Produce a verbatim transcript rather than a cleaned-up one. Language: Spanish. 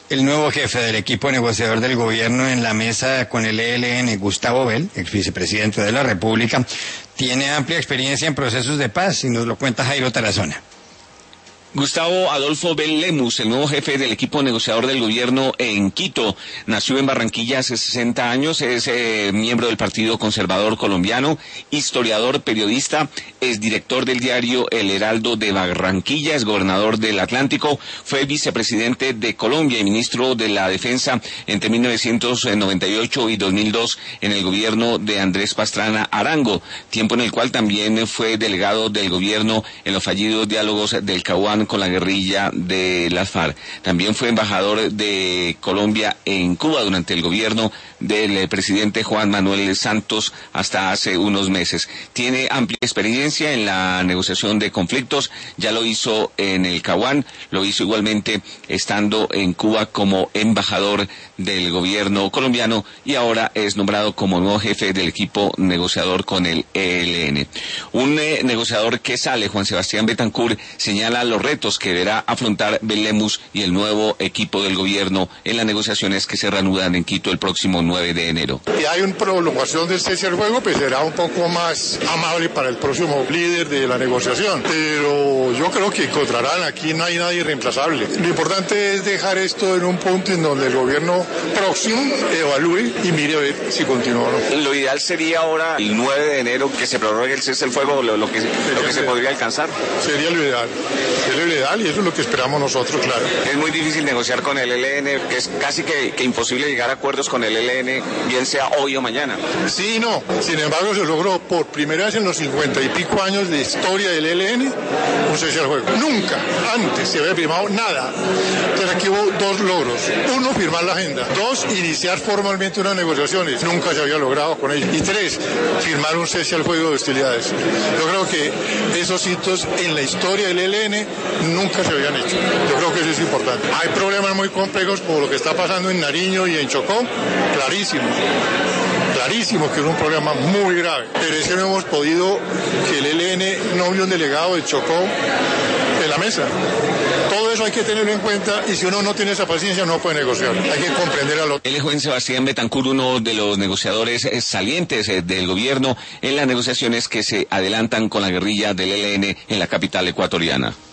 El nuevo jefe del equipo negociador del gobierno en la mesa con el E L N, Gustavo Bell, ex vicepresidente de la República, tiene amplia experiencia en procesos de paz, y nos lo cuenta Jairo Tarazona. Gustavo Adolfo Bell Lemus, el nuevo jefe del equipo negociador del gobierno en Quito, nació en Barranquilla hace sesenta años, es eh, miembro del Partido Conservador Colombiano, historiador, periodista, es director del diario El Heraldo de Barranquilla, es gobernador del Atlántico, fue vicepresidente de Colombia y ministro de la Defensa entre mil novecientos noventa y ocho y dos mil dos en el gobierno de Andrés Pastrana Arango, tiempo en el cual también fue delegado del gobierno en los fallidos diálogos del Caguán con la guerrilla de las FARC. También fue embajador de Colombia en Cuba durante el gobierno del presidente Juan Manuel Santos hasta hace unos meses. Tiene amplia experiencia en la negociación de conflictos, ya lo hizo en el Caguán, lo hizo igualmente estando en Cuba como embajador del gobierno colombiano y ahora es nombrado como nuevo jefe del equipo negociador con el E L N. Un eh, negociador que sale, Juan Sebastián Betancourt, señala los retos que deberá afrontar Bell Lemus y el nuevo equipo del gobierno en las negociaciones que se reanudan en Quito el próximo nueve de enero. Si hay una prolongación del cese al fuego, pues será un poco más amable para el próximo líder de la negociación, pero yo creo que encontrarán, aquí no hay nadie reemplazable. Lo importante es dejar esto en un punto en donde el gobierno próximo evalúe y mire a ver si continúa o no. Lo ideal sería ahora el nueve de enero que se prorrogue el cese al fuego, lo, lo que, lo que se podría alcanzar. Sería lo ideal. Sería lo ideal y eso es lo que esperamos nosotros, claro. Es muy difícil negociar con el E L N, que es casi que, que imposible llegar a acuerdos con el E L N, bien sea hoy o mañana. Sí y no. Sin embargo, se logró por primera vez en los cincuenta y pico años de historia del E L N un cese al fuego. Nunca antes se había firmado nada. Entonces aquí hubo dos logros. Uno, firmar la agenda. Dos, iniciar formalmente unas negociaciones. Nunca se había logrado con ellos. Y tres, firmar un cese al fuego de hostilidades. Yo creo que esos hitos en la historia del E L N nunca se habían hecho. Yo creo que eso es importante. Hay problemas muy complejos como lo que está pasando en Nariño y en Chocó, clarísimo. Clarísimo que es un problema muy grave. Pero es que no hemos podido que el E L N no envíe un delegado de Chocó en la mesa. Todo eso hay que tenerlo en cuenta y si uno no tiene esa paciencia no puede negociar. Hay que comprender a lo... El Juan Sebastián Betancourt, uno de los negociadores salientes del gobierno en las negociaciones que se adelantan con la guerrilla del E L N en la capital ecuatoriana.